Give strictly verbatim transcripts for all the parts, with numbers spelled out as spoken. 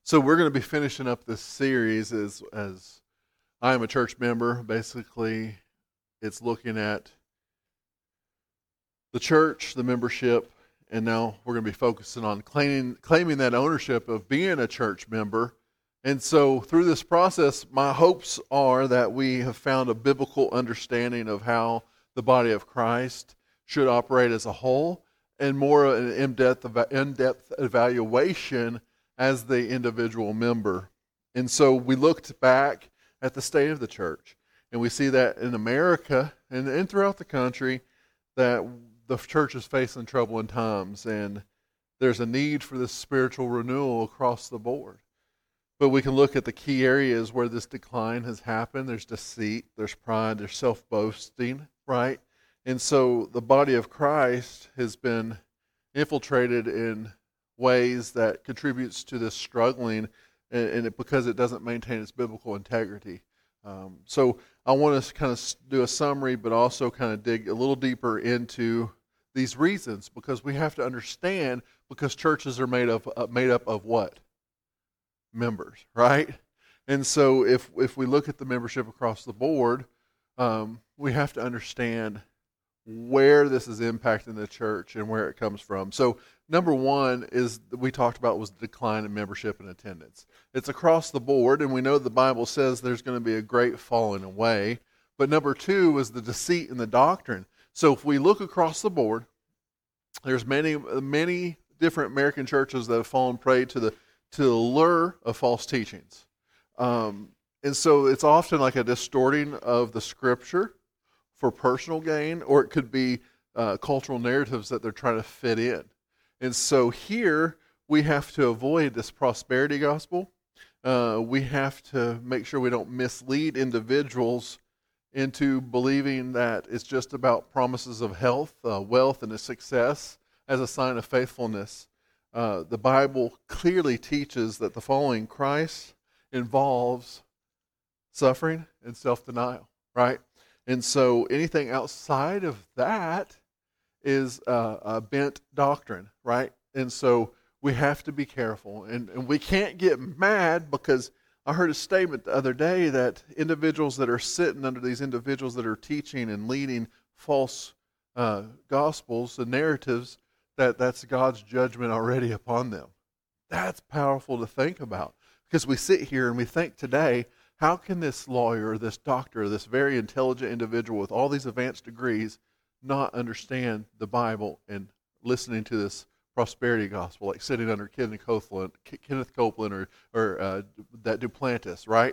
So we're going to be finishing up this series as as I am a church member. Basically, it's looking at the church, the membership, and now we're going to be focusing on claiming claiming that ownership of being a church member. And so through this process, my hopes are that we have found a biblical understanding of how the body of Christ should operate as a whole, and more an in-depth in-depth evaluation as the individual member. And so we looked back at the state of the church, and we see that in America and, and throughout the country that the church is facing troubling times, and there's a need for this spiritual renewal across the board. But we can look at the key areas where this decline has happened. There's deceit, there's pride, there's self-boasting, right? And so the body of Christ has been infiltrated in ways that contributes to this struggling, and, and it, because it doesn't maintain its biblical integrity. Um, so I want us to kind of do a summary, but also kind of dig a little deeper into these reasons, because we have to understand, because churches are made of uh, made up of what? Members, right? And so if if we look at the membership across the board, um, we have to understand where this is impacting the church and where it comes from. So number one is we talked about was the decline in membership and attendance. It's across the board, and we know the Bible says there's going to be a great falling away. But number two is the deceit in the doctrine. So if we look across the board, there's many many different American churches that have fallen prey to the to the lure of false teachings. Um, and so it's often like a distorting of the scripture for personal gain, or it could be uh, cultural narratives that they're trying to fit in. And so here we have to avoid this prosperity gospel. Uh, we have to make sure we don't mislead individuals into believing that it's just about promises of health, uh, wealth, and a success as a sign of faithfulness. Uh, the Bible clearly teaches that the following Christ involves suffering and self-denial, right? And so anything outside of that is uh, a bent doctrine, right? And so we have to be careful. And, and we can't get mad, because I heard a statement the other day that individuals that are sitting under these individuals that are teaching and leading false uh, gospels and narratives, that that's God's judgment already upon them. That's powerful to think about, because we sit here and we think today, how can this lawyer, this doctor, this very intelligent individual with all these advanced degrees not understand the Bible and listening to this prosperity gospel, like sitting under Kenneth Copeland, Kenneth Copeland or, or uh, that Duplantis, right?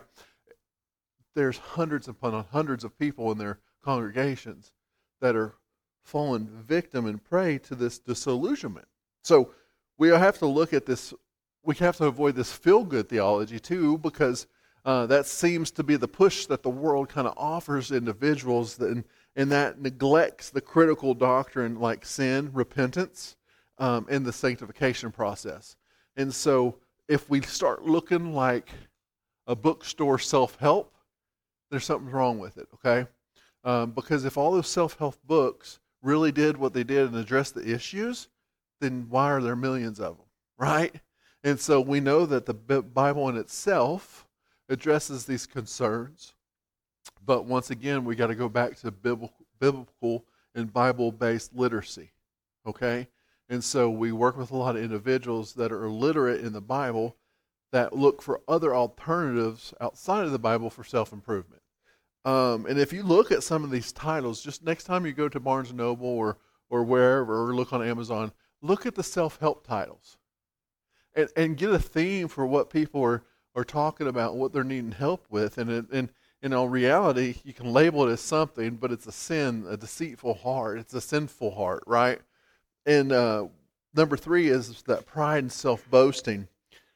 There's hundreds upon hundreds of people in their congregations that are fallen victim and prey to this disillusionment. So we have to look at this, we have to avoid this feel-good theology too, because Uh, that seems to be the push that the world kind of offers individuals, that, and, and that neglects the critical doctrine like sin, repentance, um, and the sanctification process. And so if we start looking like a bookstore self-help, there's something wrong with it, okay? Um, because if all those self-help books really did what they did and addressed the issues, then why are there millions of them, right? And so we know that the Bible in itself addresses these concerns, but once again, we got to go back to biblical, biblical and Bible-based literacy, okay? And so we work with a lot of individuals that are literate in the Bible that look for other alternatives outside of the Bible for self-improvement. Um, and if you look at some of these titles, just next time you go to Barnes and Noble or or wherever, or look on Amazon, look at the self-help titles, and and get a theme for what people are are talking about, what they're needing help with. And, it, and in all reality, you can label it as something, but it's a sin, a deceitful heart. It's a sinful heart, right? And uh, number three is that pride and self-boasting.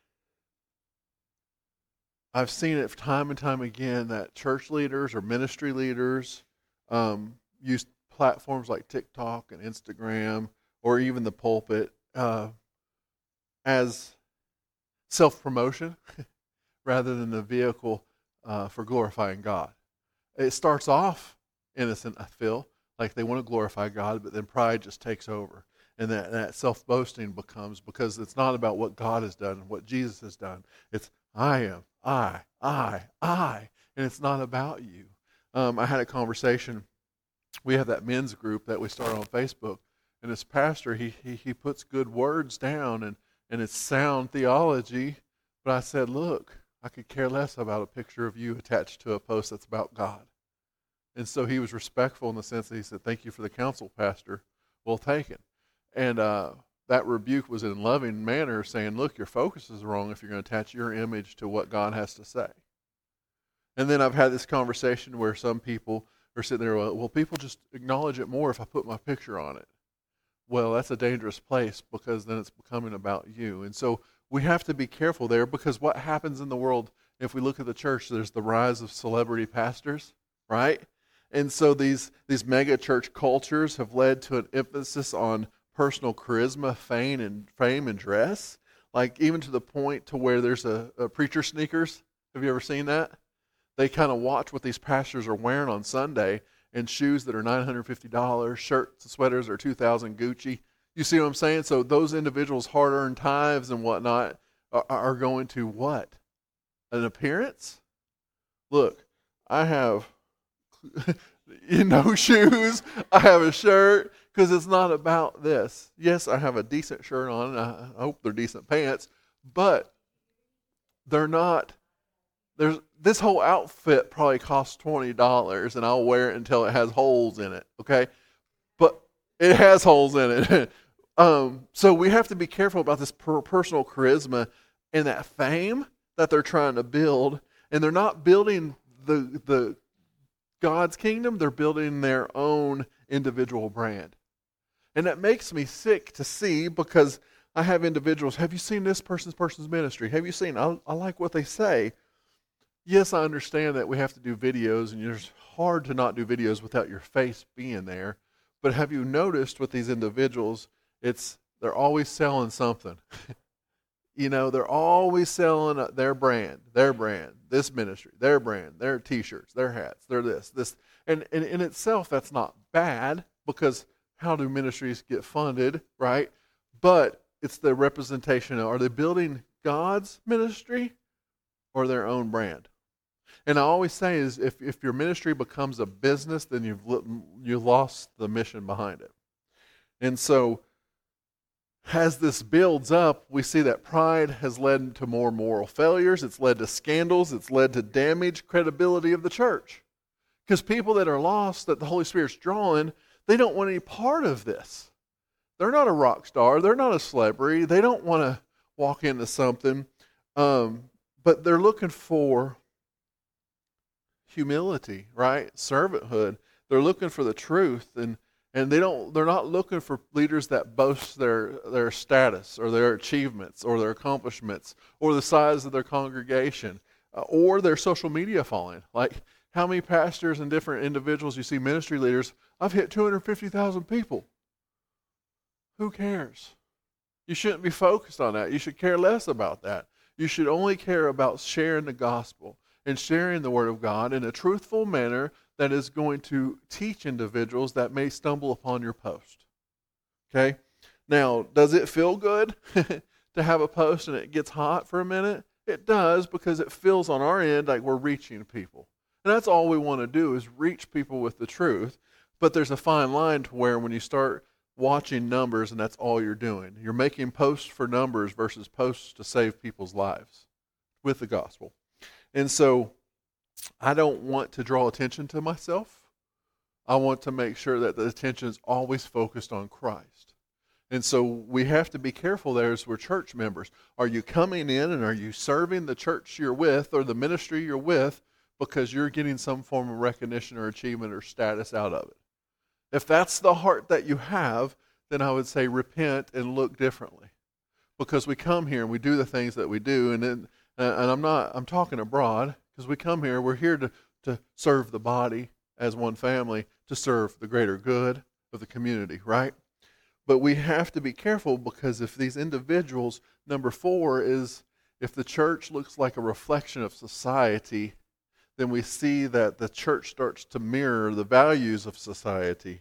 I've seen it time and time again that church leaders or ministry leaders um, use platforms like TikTok and Instagram, or even the pulpit, uh, as self-promotion rather than a vehicle uh, for glorifying God. It starts off innocent, I feel, like they want to glorify God, but then pride just takes over. And that, that self-boasting becomes, because it's not about what God has done and what Jesus has done. It's I am, I, I, I. And it's not about you. Um, I had a conversation. We have that men's group that we started on Facebook. And this pastor, he, he, he puts good words down and, and it's sound theology. But I said, look, I could care less about a picture of you attached to a post that's about God. And so he was respectful in the sense that he said, thank you for the counsel, Pastor. Well taken. And uh, that rebuke was in a loving manner, saying, look, your focus is wrong if you're going to attach your image to what God has to say. And then I've had this conversation where some people are sitting there, well, well, people just acknowledge it more if I put my picture on it. Well, that's a dangerous place, because then it's becoming about you. And so we have to be careful there, because what happens in the world, if we look at the church, there's the rise of celebrity pastors, right? And so these, these mega church cultures have led to an emphasis on personal charisma, fame, and fame and dress, like even to the point to where there's a, a preacher sneakers. Have you ever seen that? They kind of watch what these pastors are wearing on Sunday, and shoes that are nine hundred fifty dollars, shirts and sweaters are two thousand dollars Gucci. You see what I'm saying? So those individuals' hard-earned tithes and whatnot are, are going to what? An appearance? Look, I have you know shoes. I have a shirt. Because it's not about this. Yes, I have a decent shirt on, and I hope they're decent pants, but they're not. There's this whole outfit probably costs twenty dollars, and I'll wear it until it has holes in it, okay? But it has holes in it. um, so we have to be careful about this per- personal charisma and that fame that they're trying to build, and they're not building the the God's kingdom, they're building their own individual brand. And that makes me sick to see, because I have individuals, have you seen this person's person's ministry? Have you seen, I, I like what they say. Yes, I understand that we have to do videos, and it's hard to not do videos without your face being there. But have you noticed with these individuals, it's they're always selling something. You know, they're always selling their brand, their brand, this ministry, their brand, their T-shirts, their hats, their this, this. And, and in itself, that's not bad, because how do ministries get funded, right? But it's the representation of, are they building God's ministry or their own brand? And I always say is if, if your ministry becomes a business, then you've you've lost the mission behind it. And so as this builds up, we see that pride has led to more moral failures. It's led to scandals. It's led to damaged credibility of the church. Because people that are lost, that the Holy Spirit's drawing, they don't want any part of this. They're not a rock star. They're not a celebrity. They don't want to walk into something. Um, but they're looking for humility, right? Servanthood. They're looking for the truth. And, and they don't, they're not looking for leaders that boast their, their status or their achievements or their accomplishments or the size of their congregation uh, or their social media following. Like, how many pastors and different individuals you see, ministry leaders, I've hit two hundred fifty thousand people. Who cares? You shouldn't be focused on that. You should care less about that. You should only care about sharing the gospel and sharing the word of God in a truthful manner that is going to teach individuals that may stumble upon your post. Okay? Now, does it feel good to have a post and it gets hot for a minute? It does, because it feels on our end like we're reaching people. And that's all we want to do, is reach people with the truth. But there's a fine line to where when you start watching numbers and that's all you're doing, you're making posts for numbers versus posts to save people's lives with the gospel. And so I don't want to draw attention to myself. I want to make sure that the attention is always focused on Christ. And so we have to be careful there as we're church members. Are you coming in and are you serving the church you're with or the ministry you're with because you're getting some form of recognition or achievement or status out of it? If that's the heart that you have, then I would say repent and look differently. Because we come here and we do the things that we do, and then, and I'm not, I'm talking abroad, because we come here, we're here to, to serve the body as one family, to serve the greater good of the community, right? But we have to be careful, because if these individuals, number four is, if the church looks like a reflection of society, then we see that the church starts to mirror the values of society.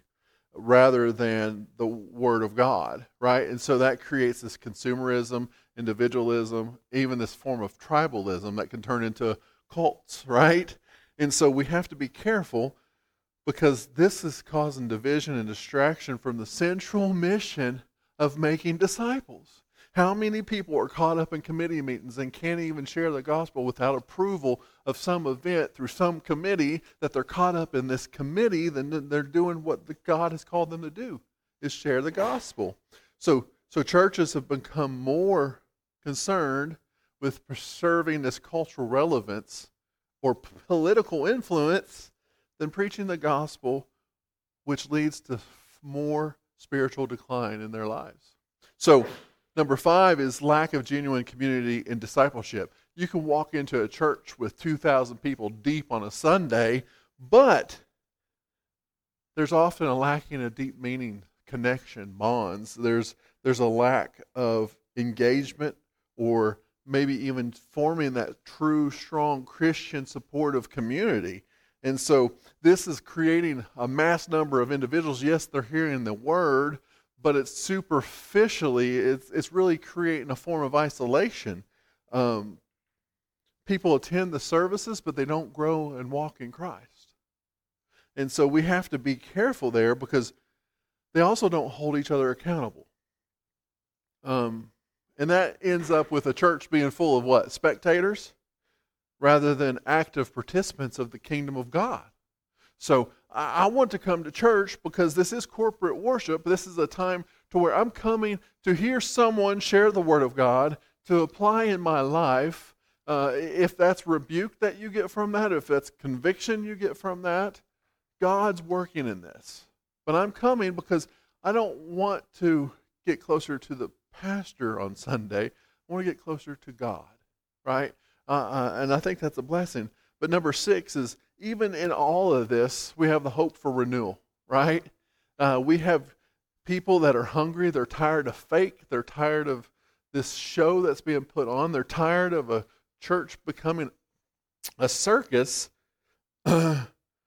rather than the Word of God, right? And so that creates this consumerism, individualism, even this form of tribalism that can turn into cults, right? And so we have to be careful, because this is causing division and distraction from the central mission of making disciples. How many people are caught up in committee meetings and can't even share the gospel without approval of some event through some committee, that they're caught up in this committee, then they're doing what the God has called them to do, is share the gospel. So, so churches have become more concerned with preserving this cultural relevance or political influence than preaching the gospel, which leads to more spiritual decline in their lives. So, number five is lack of genuine community and discipleship. You can walk into a church with two thousand people deep on a Sunday, but there's often a lacking of deep meaning, connection, bonds. There's, there's a lack of engagement, or maybe even forming that true, strong Christian supportive community. And so this is creating a mass number of individuals. Yes, they're hearing the word, but it's superficially, it's, it's really creating a form of isolation. Um, people attend the services, but they don't grow and walk in Christ. And so we have to be careful there, because they also don't hold each other accountable. Um, and that ends up with a church being full of what? Spectators, rather than active participants of the kingdom of God. So I want to come to church because this is corporate worship. This is a time to where I'm coming to hear someone share the word of God, to apply in my life. Uh, if that's rebuke that you get from that, if that's conviction you get from that, God's working in this. But I'm coming because I don't want to get closer to the pastor on Sunday. I want to get closer to God, right? Uh, uh, and I think that's a blessing. But number six is, even in all of this, we have the hope for renewal, right? Uh, we have people that are hungry. They're tired of fake. They're tired of this show that's being put on. They're tired of a church becoming a circus. But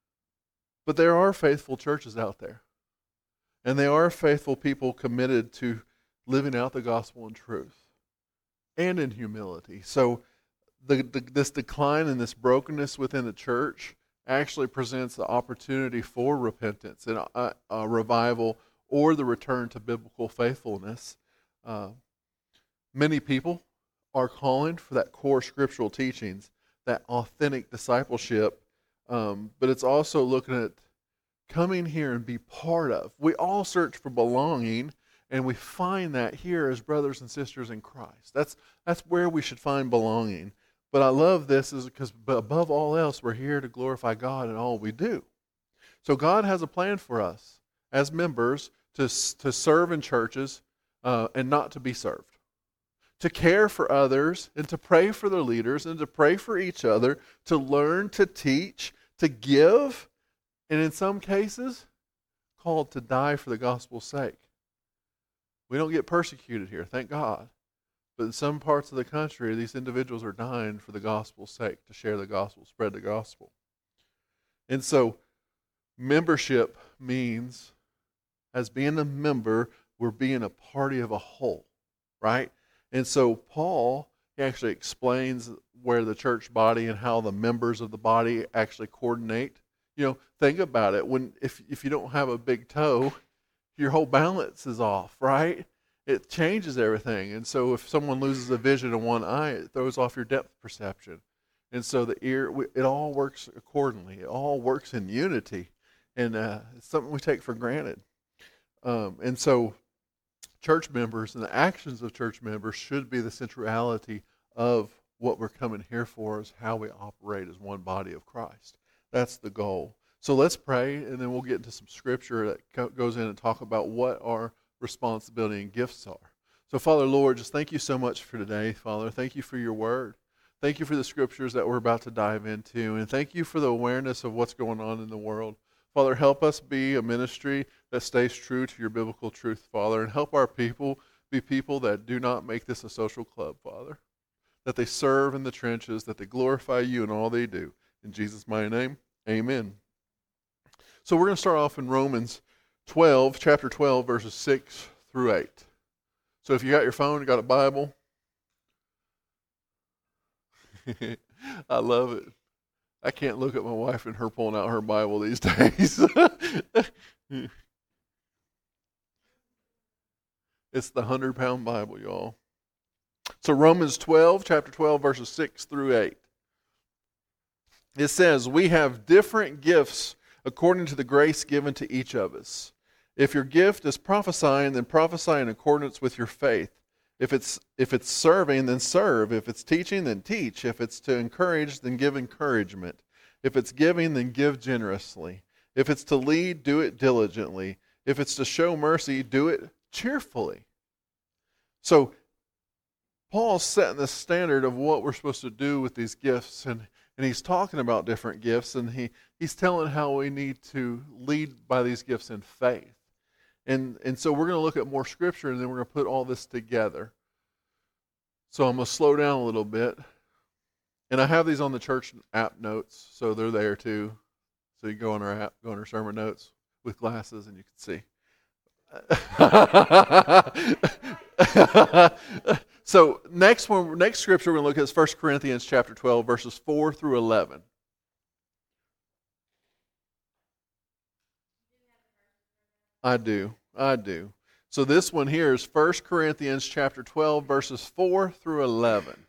there are faithful churches out there. And they are faithful people committed to living out the gospel in truth and in humility. So The, the, this decline and this brokenness within the church actually presents the opportunity for repentance and a, a revival, or the return to biblical faithfulness. Uh, many people are calling for that core scriptural teachings, that authentic discipleship, um, but it's also looking at coming here and be part of. We all search for belonging, and we find that here as brothers and sisters in Christ. That's, that's where we should find belonging. But I love this is because above all else, we're here to glorify God in all we do. So God has a plan for us as members to, to serve in churches uh, and not to be served. To care for others and to pray for their leaders and to pray for each other, to learn, to teach, to give, and in some cases, called to die for the gospel's sake. We don't get persecuted here, thank God. But in some parts of the country, these individuals are dying for the gospel's sake, to share the gospel, spread the gospel. And so, membership means, as being a member, we're being a party of a whole, right? And so, Paul, he actually explains where the church body and how the members of the body actually coordinate. You know, think about it. When if if you don't have a big toe, your whole balance is off, right? It changes everything. And so if someone loses a vision in one eye, it throws off your depth perception. And so the ear, it all works accordingly. It all works in unity. And uh, it's something we take for granted. Um, and so church members and the actions of church members should be the centrality of what we're coming here for, is how we operate as one body of Christ. That's the goal. So let's pray, and then we'll get into some scripture that co- goes in and talk about what our responsibility and gifts are. So, Father, Lord, just thank you so much for today, Father. Thank you for your word. Thank you for the scriptures that we're about to dive into. And thank you for the awareness of what's going on in the world. Father, help us be a ministry that stays true to your biblical truth, Father. And help our people be people that do not make this a social club, Father. That they serve in the trenches, that they glorify you in all they do. In Jesus' mighty name, amen. So we're going to start off in Romans twelve, chapter twelve, verses six through eight. So if you got your phone, you got a Bible. I love it. I can't look at my wife and her pulling out her Bible these days. It's the hundred-pound Bible, y'all. So Romans twelve, chapter twelve, verses six through eight. It says, we have different gifts according to the grace given to each of us. If your gift is prophesying, then prophesy in accordance with your faith. If it's if it's serving, then serve. If it's teaching, then teach. If it's to encourage, then give encouragement. If it's giving, then give generously. If it's to lead, do it diligently. If it's to show mercy, do it cheerfully. So Paul's setting the standard of what we're supposed to do with these gifts, and, and he's talking about different gifts, and he, he's telling how we need to lead by these gifts in faith. And, and so we're going to look at more scripture, and then we're going to put all this together. So I'm going to slow down a little bit. And I have these on the church app notes, so they're there too. So you go on our app, go on our sermon notes with glasses, and you can see. So next one, next scripture we're going to look at is First Corinthians chapter twelve, verses four through eleven. I do. I do. So this one here is First Corinthians chapter twelve, verses four through eleven.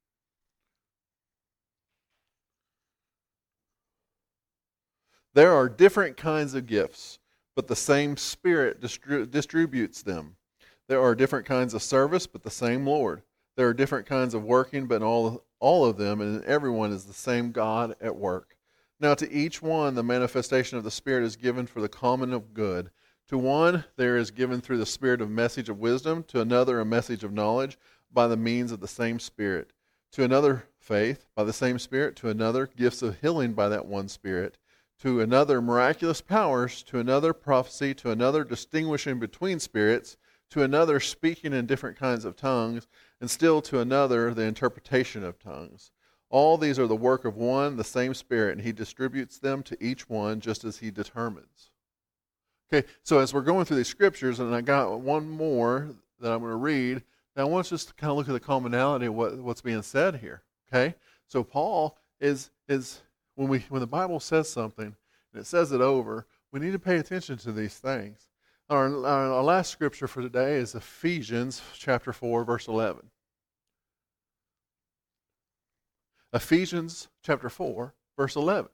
There are different kinds of gifts, but the same Spirit distri- distributes them. There are different kinds of service, but the same Lord. There are different kinds of working, but all, all of them and everyone is the same God at work. Now to each one the manifestation of the Spirit is given for the common of good. To one there is given through the Spirit a message of wisdom, to another a message of knowledge by the means of the same Spirit. To another faith by the same Spirit, to another gifts of healing by that one Spirit. To another miraculous powers, to another prophecy, to another distinguishing between spirits, to another speaking in different kinds of tongues, and still to another the interpretation of tongues. All these are the work of one, the same Spirit, and He distributes them to each one just as He determines. Okay, so as we're going through these scriptures, and I got one more that I'm going to read, now I want us to kind of look at the commonality of what, what's being said here. Okay, so Paul is is when we when the Bible says something and it says it over, we need to pay attention to these things. Our, our, our last scripture for today is Ephesians chapter four, verse eleven. Ephesians chapter four, verse eleven.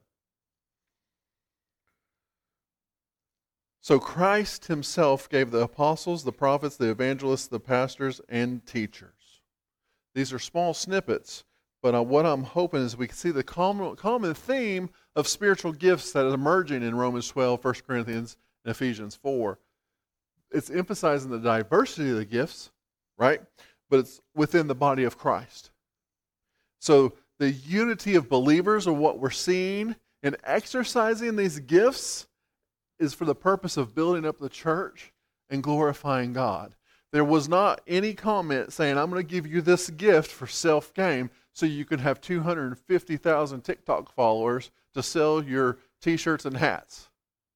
So Christ himself gave the apostles, the prophets, the evangelists, the pastors, and teachers. These are small snippets, but uh, what I'm hoping is we can see the common, common theme of spiritual gifts that is emerging in Romans twelve, First Corinthians, and Ephesians four. It's emphasizing the diversity of the gifts, right? But it's within the body of Christ. So the unity of believers are what we're seeing, and exercising these gifts is for the purpose of building up the church and glorifying God. There was not any comment saying, I'm going to give you this gift for self-gain so you can have two hundred fifty thousand TikTok followers to sell your t-shirts and hats.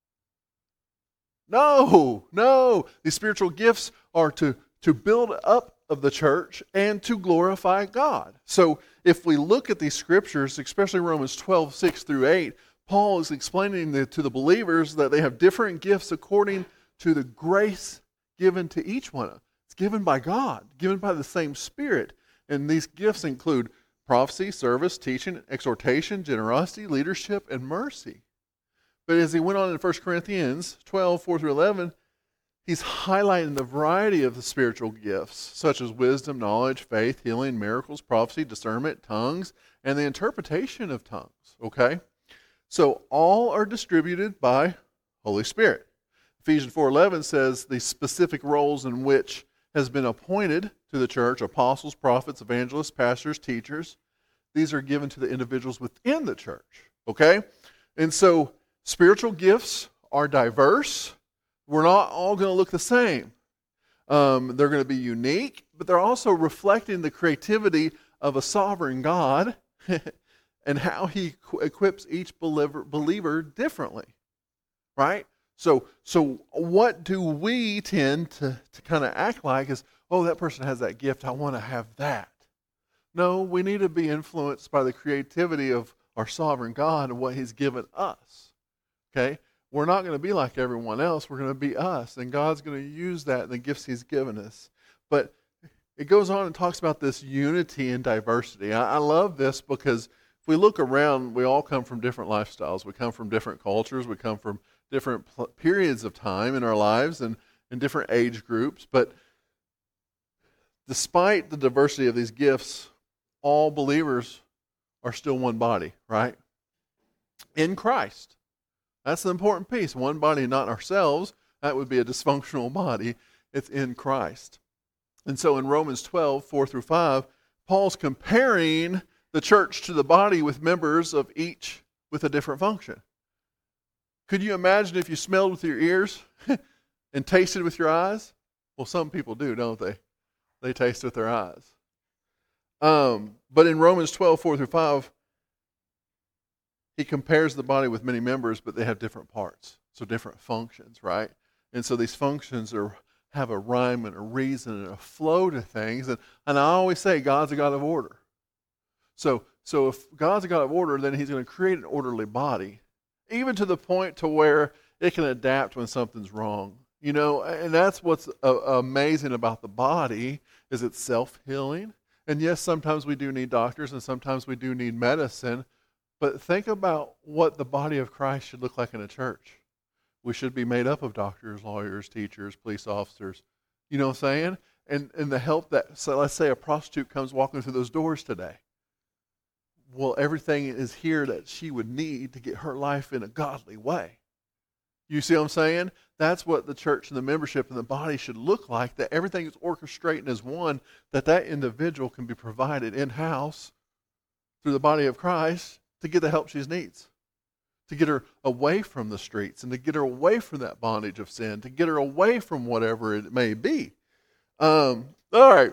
No, no. These spiritual gifts are to, to build up of the church and to glorify God. So if we look at these scriptures, especially Romans twelve, six through eight, Paul is explaining the, to the believers that they have different gifts according to the grace given to each one. It's given by God, given by the same Spirit. And these gifts include prophecy, service, teaching, exhortation, generosity, leadership, and mercy. But as he went on in First Corinthians twelve, four through eleven, he's highlighting the variety of the spiritual gifts, such as wisdom, knowledge, faith, healing, miracles, prophecy, discernment, tongues, and the interpretation of tongues. Okay? So all are distributed by Holy Spirit. Ephesians four eleven says the specific roles in which has been appointed to the church, apostles, prophets, evangelists, pastors, teachers. These are given to the individuals within the church. Okay? And so spiritual gifts are diverse. We're not all going to look the same. Um, they're going to be unique, but they're also reflecting the creativity of a sovereign God and how he equips each believer, believer differently, right? So, so what do we tend to, to kind of act like is, oh, that person has that gift, I want to have that. No, we need to be influenced by the creativity of our sovereign God and what he's given us. Okay? We're not going to be like everyone else. We're going to be us. And God's going to use that in the gifts he's given us. But it goes on and talks about this unity and diversity. I, I love this because if we look around, we all come from different lifestyles. We come from different cultures. We come from different pl- periods of time in our lives and in different age groups. But despite the diversity of these gifts, all believers are still one body, right? In Christ. That's the important piece. One body, not ourselves. That would be a dysfunctional body. It's in Christ. And so in Romans twelve, four through five, Paul's comparing the church to the body with members of each with a different function. Could you imagine if you smelled with your ears and tasted with your eyes? Well, some people do, don't they? They taste with their eyes. Um, but in Romans twelve, four through five, he compares the body with many members, but they have different parts, so different functions, right? And so these functions are have a rhyme and a reason and a flow to things. And, and I always say God's a God of order. So, so if God's a God of order, then he's going to create an orderly body, even to the point to where it can adapt when something's wrong. You know, and that's what's uh, amazing about the body is it's self-healing. And yes, sometimes we do need doctors and sometimes we do need medicine. But think about what the body of Christ should look like in a church. We should be made up of doctors, lawyers, teachers, police officers. You know what I'm saying? And and the help that, so let's say a prostitute comes walking through those doors today. Well, everything is here that she would need to get her life in a godly way. You see what I'm saying? That's what the church and the membership and the body should look like, that everything is orchestrated as one, that that individual can be provided in-house through the body of Christ to get the help she needs, to get her away from the streets and to get her away from that bondage of sin, to get her away from whatever it may be. Um, all right.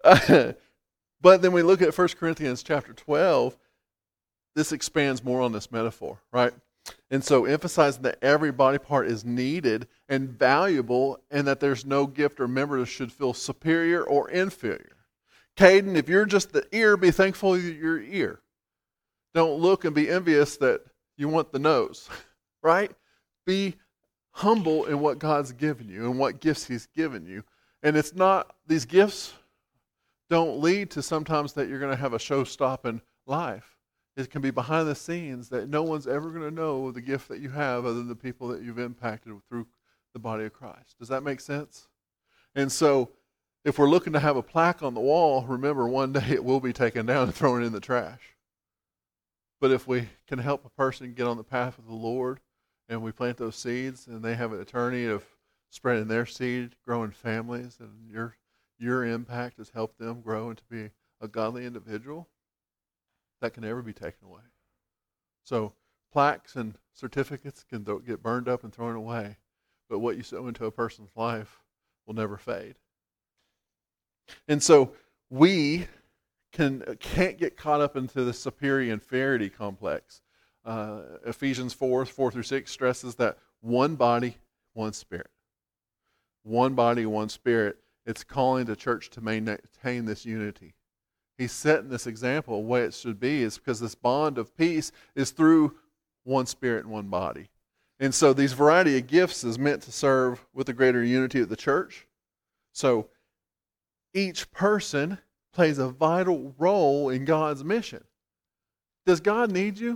But then we look at First Corinthians chapter twelve. This expands more on this metaphor, right? And so emphasizing that every body part is needed and valuable and that there's no gift or member that should feel superior or inferior. Caden, if you're just the ear, be thankful you're your ear. Don't look and be envious that you want the nose, right? Be humble in what God's given you and what gifts he's given you. And it's not, these gifts don't lead to sometimes that you're going to have a show-stopping life. It can be behind the scenes that no one's ever going to know the gift that you have other than the people that you've impacted through the body of Christ. Does that make sense? And so if we're looking to have a plaque on the wall, remember one day it will be taken down and thrown in the trash. But if we can help a person get on the path of the Lord and we plant those seeds and they have an eternity of spreading their seed, growing families, and your your impact has helped them grow into be a godly individual, that can never be taken away. So plaques and certificates can th- get burned up and thrown away, but what you sow into a person's life will never fade. And so we can, can't get caught up into the superior inferiority complex. Uh, Ephesians four, four through six stresses that one body, one spirit. One body, one spirit. It's calling the church to maintain this unity. He's setting this example of what it should be is because this bond of peace is through one spirit and one body. And so these variety of gifts is meant to serve with the greater unity of the church. So each person plays a vital role in God's mission. Does God need you?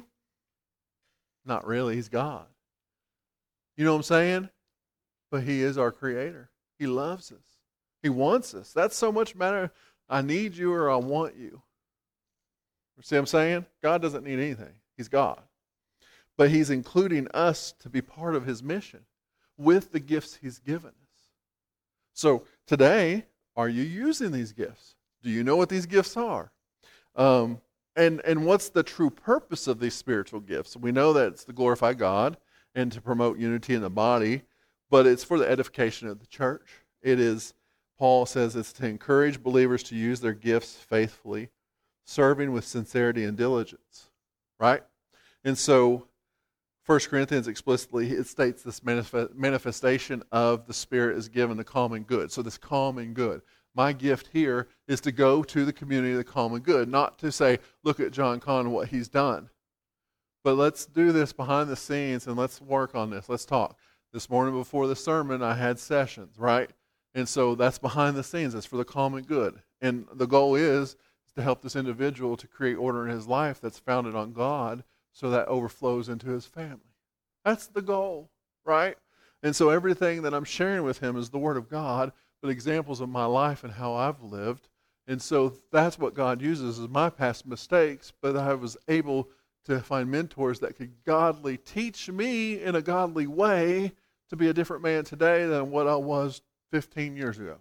Not really. He's God. You know what I'm saying? But he is our creator. He loves us. He wants us. That's so much matter. I need you or I want you. See what I'm saying? God doesn't need anything. He's God. But he's including us to be part of his mission with the gifts he's given us. So today, are you using these gifts? Do you know what these gifts are? Um, and, and what's the true purpose of these spiritual gifts? We know that it's to glorify God and to promote unity in the body, but it's for the edification of the church. It is, Paul says, it's to encourage believers to use their gifts faithfully, serving with sincerity and diligence, right? And so First Corinthians explicitly, it states this manifest, manifestation of the Spirit is given the common good. So this common good. My gift here is to go to the community of the common good, not to say, look at John Kahn and what he's done. But let's do this behind the scenes and let's work on this. Let's talk. This morning before the sermon, I had sessions, right? And so that's behind the scenes. It's for the common good. And the goal is to help this individual to create order in his life that's founded on God, so that overflows into his family. That's the goal, right? And so everything that I'm sharing with him is the Word of God, but examples of my life and how I've lived. And so that's what God uses as my past mistakes, but I was able to find mentors that could godly teach me in a godly way to be a different man today than what I was fifteen years ago.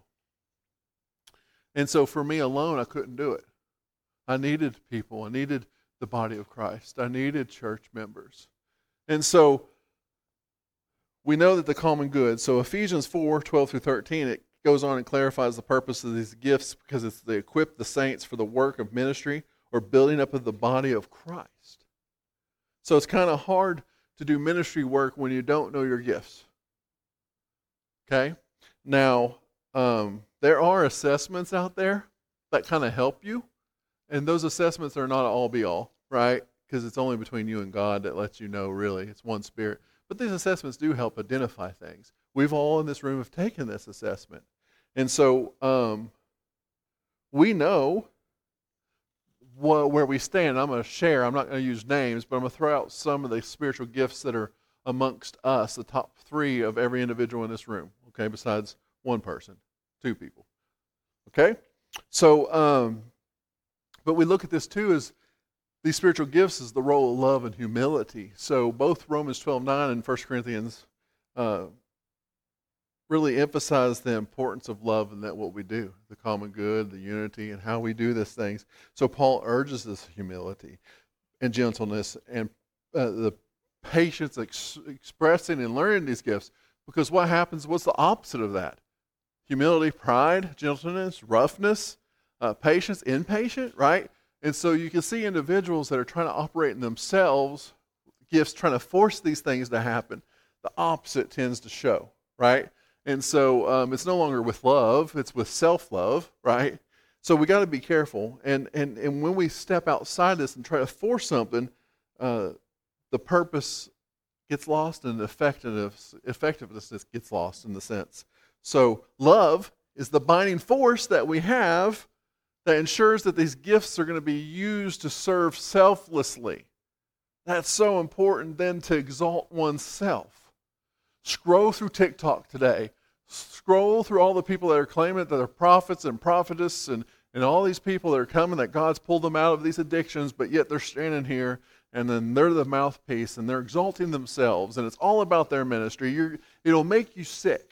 And so for me alone, I couldn't do it. I needed people. I needed the body of Christ. I needed church members. And so we know that the common good. So Ephesians four, twelve through thirteen, it goes on and clarifies the purpose of these gifts because it's to equip the saints for the work of ministry or building up of the body of Christ. So it's kind of hard to do ministry work when you don't know your gifts. Okay? Now, um, there are assessments out there that kind of help you. And those assessments are not all be all, right? Because it's only between you and God that lets you know, really. It's one Spirit. But these assessments do help identify things. We've all in this room have taken this assessment. And so um, we know what, where we stand. I'm going to share. I'm not going to use names, but I'm going to throw out some of the spiritual gifts that are amongst us, the top three of every individual in this room, okay, besides one person, two people. Okay? So... Um, But we look at this too as these spiritual gifts as the role of love and humility. So both Romans twelve nine and First Corinthians uh, really emphasize the importance of love and that what we do, the common good, the unity, and how we do these things. So Paul urges this humility and gentleness and uh, the patience ex- expressing and learning these gifts. Because what happens, what's the opposite of that? Humility, pride, gentleness, roughness, Uh, patience, impatient, right? And so you can see individuals that are trying to operate in themselves, gifts, trying to force these things to happen. The opposite tends to show, right? And so um, it's no longer with love, it's with self-love, right? So we got to be careful. And, and, and when we step outside this and try to force something, uh, the purpose gets lost and the effectiveness, effectiveness gets lost in the sense. So love is the binding force that we have that ensures that these gifts are going to be used to serve selflessly. That's so important then to exalt oneself. Scroll through TikTok today. Scroll through all the people that are claiming that they're prophets and prophetess and, and all these people that are coming that God's pulled them out of these addictions, but yet they're standing here and then they're the mouthpiece and they're exalting themselves and it's all about their ministry. You're, it'll make you sick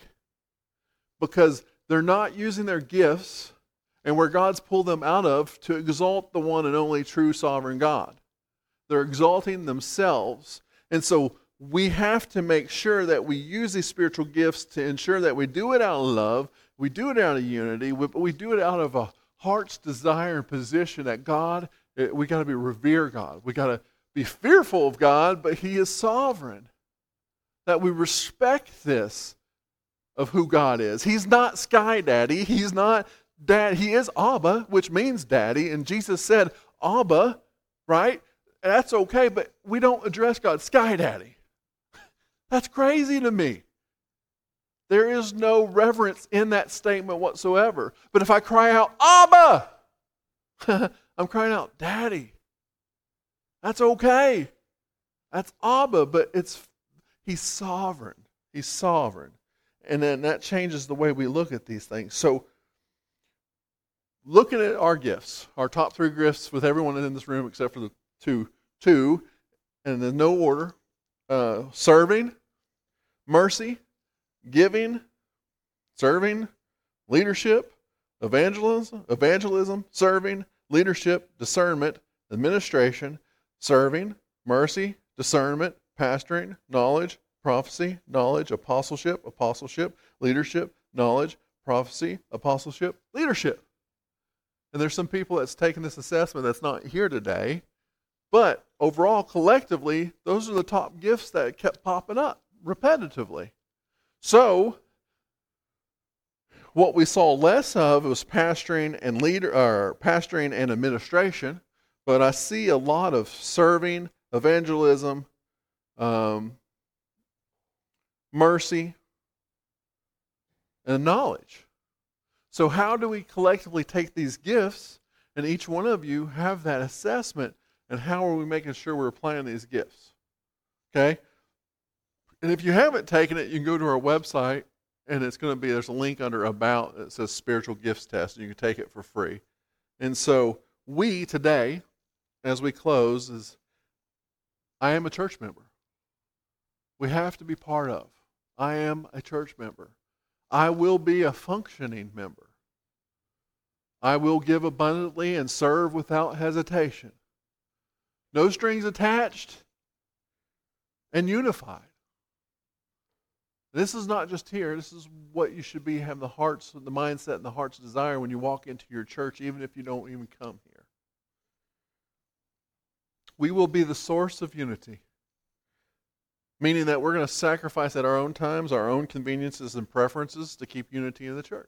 because they're not using their gifts and where God's pulled them out of to exalt the one and only true sovereign God. They're exalting themselves. And so we have to make sure that we use these spiritual gifts to ensure that we do it out of love, we do it out of unity, but we do it out of a heart's desire and position that God, we got to be revere God. We got to be fearful of God, but He is sovereign. That we respect this of who God is. He's not Sky Daddy. He's not Dad. He is Abba, which means Daddy. And Jesus said, Abba, right? That's okay, but we don't address God, Sky Daddy. That's crazy to me. There is no reverence in that statement whatsoever. But if I cry out, Abba, I'm crying out, Daddy. That's okay. That's Abba, but it's He's sovereign. He's sovereign. And then that changes the way we look at these things. So, looking at our gifts, our top three gifts with everyone in this room except for the two, two, and in no order, uh, serving, mercy, giving, serving, leadership, evangelism, evangelism, serving, leadership, discernment, administration, serving, mercy, discernment, pastoring, knowledge, prophecy, knowledge, apostleship, apostleship, leadership, knowledge, prophecy, apostleship, leadership. And there's some people that's taken this assessment that's not here today, But overall, collectively, those are the top gifts that kept popping up repetitively. So, what we saw less of was pastoring and leader, or pastoring and administration. But I see a lot of serving, evangelism, um, mercy, and knowledge. So how do we collectively take these gifts, and each one of you have that assessment, and how are we making sure we're applying these gifts? Okay? And if you haven't taken it, you can go to our website, and it's going to be, there's a link under About that says Spiritual Gifts Test, and you can take it for free. And so we today, as we close, is I am a church member. We have to be part of. I am a church member. I will be a functioning member. I will give abundantly and serve without hesitation. No strings attached and unified. This is not just here. This is what you should be, have the hearts, the mindset and the heart's desire when you walk into your church, even if you don't even come here. We will be the source of unity. Meaning that we're going to sacrifice at our own times, our own conveniences and preferences to keep unity in the church.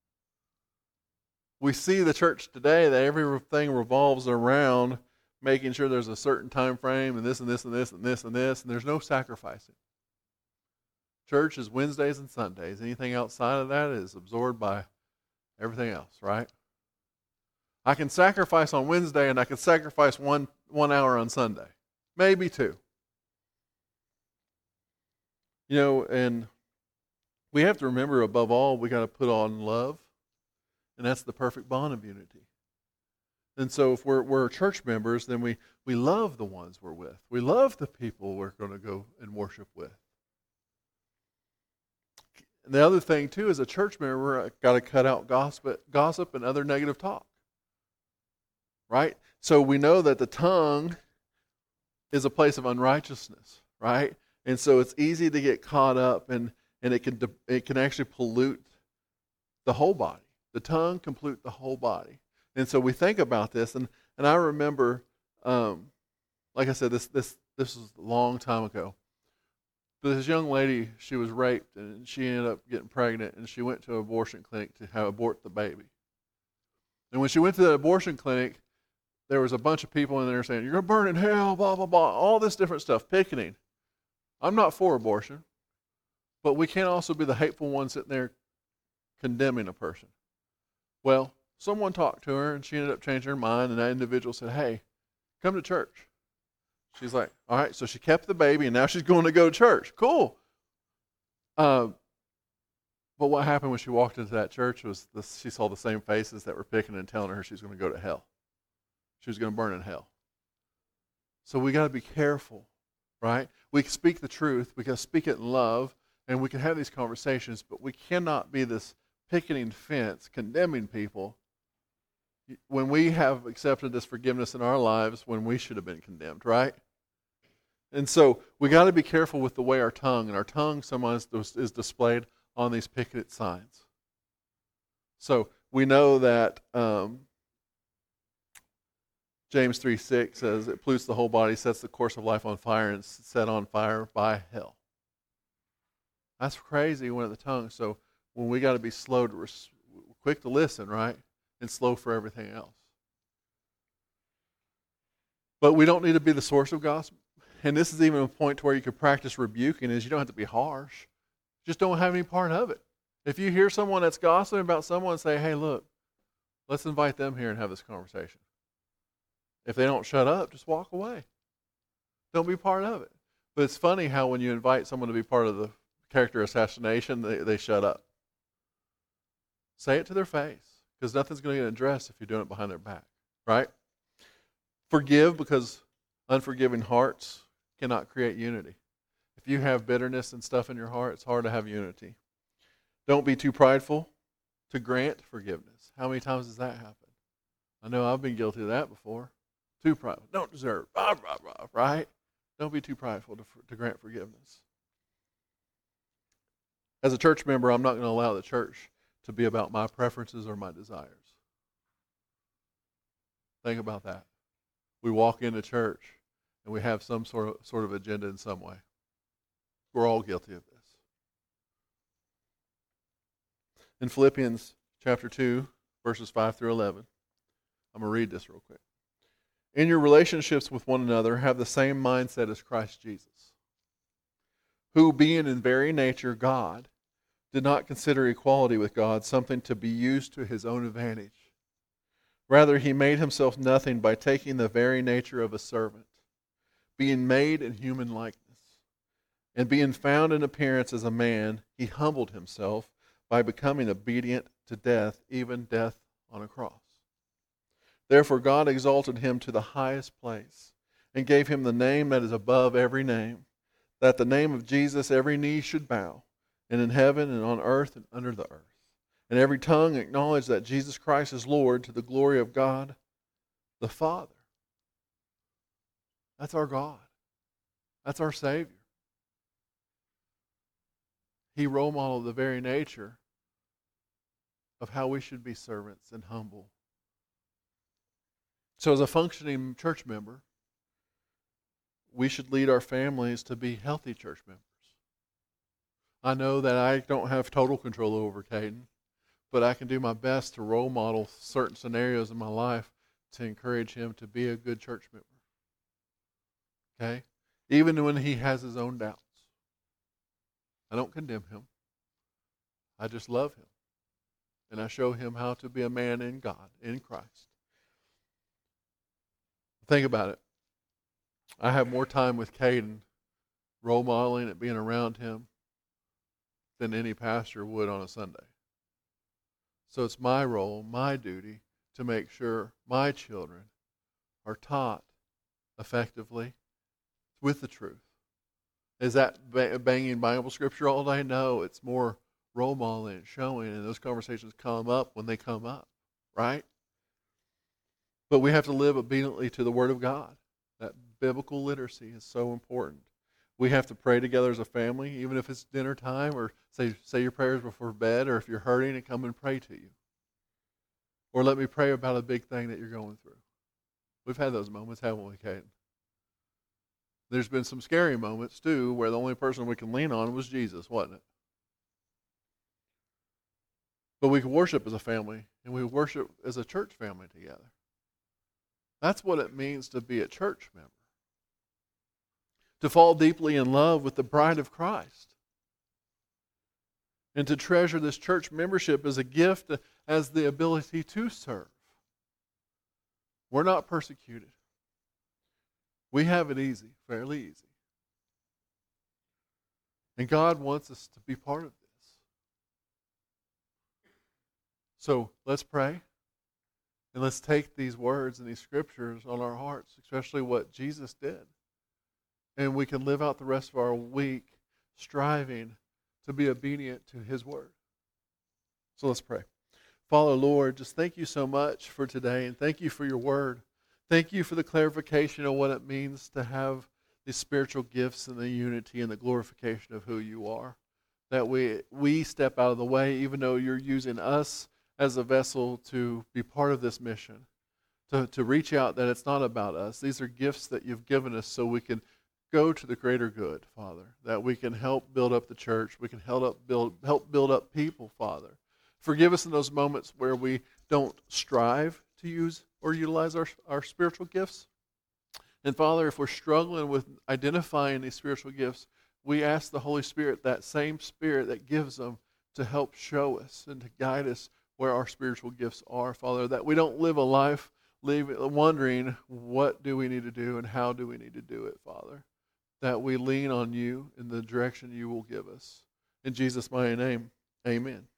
We see the church today that everything revolves around making sure there's a certain time frame and this and this and this and this and this, and there's no sacrificing. Church is Wednesdays and Sundays. Anything outside of that is absorbed by everything else, right? I can sacrifice on Wednesday and I can sacrifice one, one hour on Sunday. Maybe two. You know, and we have to remember, above all, we got to put on love, and that's the perfect bond of unity. And so if we're, we're church members, then we, we love the ones we're with. We love the people we're going to go and worship with. And the other thing, too, as a church member, we're got to cut out gossip, gossip and other negative talk. Right? So we know that the tongue is a place of unrighteousness, right? And so it's easy to get caught up, and, and it can it can actually pollute the whole body. The tongue can pollute the whole body. And so we think about this, and, and I remember, um, like I said, this this this was a long time ago. But this young lady, she was raped, and she ended up getting pregnant, and she went to an abortion clinic to have abort the baby. And when she went to the abortion clinic, there was a bunch of people in there saying, "You're going to burn in hell," blah, blah, blah, all this different stuff, picketing. I'm not for abortion, but we can't also be the hateful one sitting there condemning a person. Well, someone talked to her, and she ended up changing her mind, and that individual said, "Hey, come to church." She's like, all right, so she kept the baby, and now she's going to go to church. Cool. Uh, but what happened when she walked into that church was this, she saw the same faces that were picking and telling her she's going to go to hell. She was going to burn in hell. So we got to be careful, right? We can speak the truth, we can speak it in love, and we can have these conversations, but we cannot be this picketing fence, condemning people when we have accepted this forgiveness in our lives when we should have been condemned, right? And so we got to be careful with the way our tongue, and our tongue sometimes is displayed on these picketed signs. So we know that um, James three six says it pollutes the whole body, sets the course of life on fire, and is set on fire by hell. That's crazy when the tongue. So when we got to be slow to, res- quick to listen, right, and slow for everything else. But we don't need to be the source of gossip. And this is even a point to where you could practice rebuking, is you don't have to be harsh. Just don't have any part of it. If you hear someone that's gossiping about someone, say, "Hey, look, let's invite them here and have this conversation." If they don't shut up, just walk away. Don't be part of it. But it's funny how when you invite someone to be part of the character assassination, they, they shut up. Say it to their face, because nothing's going to get addressed if you're doing it behind their back, right? Forgive, because unforgiving hearts cannot create unity. If you have bitterness and stuff in your heart, it's hard to have unity. Don't be too prideful to grant forgiveness. How many times does that happen? I know I've been guilty of that before. Too prideful. Don't deserve. Blah, blah, blah, right? Don't be too prideful to, to grant forgiveness. As a church member, I'm not going to allow the church to be about my preferences or my desires. Think about that. we walk into church and we have some sort of, sort of agenda in some way. We're all guilty of this. In Philippians chapter two, verses five through eleven, I'm going to read this real quick. In your relationships with one another, have the same mindset as Christ Jesus, who, being in very nature God, did not consider equality with God something to be used to his own advantage. Rather, he made himself nothing by taking the very nature of a servant, being made in human likeness. And being found in appearance as a man, he humbled himself by becoming obedient to death, even death on a cross. Therefore God exalted him to the highest place and gave him the name that is above every name, that the name of Jesus every knee should bow, and in heaven and on earth and under the earth, and every tongue acknowledge that Jesus Christ is Lord, to the glory of God the Father. That's our God. That's our Savior. He role modeled the very nature of how we should be servants and humble. So as a functioning church member, we should lead our families to be healthy church members. I know that I don't have total control over Caden, but I can do my best to role model certain scenarios in my life to encourage him to be a good church member. Okay? Even when he has his own doubts. I don't condemn him. I just love him. And I show him how to be a man in God, in Christ. Think about it. I have more time with Caden role modeling and being around him than any pastor would on a Sunday. So it's my role, my duty, to make sure my children are taught effectively with the truth. Is that banging Bible scripture all day? No, it's more role modeling and showing, and those conversations come up when they come up, right? But we have to live obediently to the Word of God. That biblical literacy is so important. We have to pray together as a family, even if it's dinner time, or say say your prayers before bed, or if you're hurting, and come and pray to you. Or let me pray about a big thing that you're going through. We've had those moments, haven't we, Caden? There's been some scary moments, too, where the only person we can lean on was Jesus, wasn't it? But we can worship as a family, and we worship as a church family together. That's what it means to be a church member. To fall deeply in love with the bride of Christ. And to treasure this church membership as a gift, as the ability to serve. We're not persecuted. We have it easy, fairly easy. And God wants us to be part of this. So let's pray. And let's take these words and these scriptures on our hearts, especially what Jesus did. And we can live out the rest of our week striving to be obedient to His word. So let's pray. Father, Lord, just thank you so much for today, and thank you for your word. Thank you for the clarification of what it means to have these spiritual gifts and the unity and the glorification of who you are. That we we step out of the way, even though you're using us as a vessel to be part of this mission, to, to reach out, that it's not about us. These are gifts that you've given us so we can go to the greater good, Father, that we can help build up the church, we can help up build, help build up people, Father. Forgive us in those moments where we don't strive to use or utilize our, our spiritual gifts. And Father, if we're struggling with identifying these spiritual gifts, we ask the Holy Spirit, that same Spirit that gives them, to help show us and to guide us where our spiritual gifts are, Father, that we don't live a life leave, wondering what do we need to do and how do we need to do it, Father, that we lean on you in the direction you will give us. In Jesus' mighty name, amen.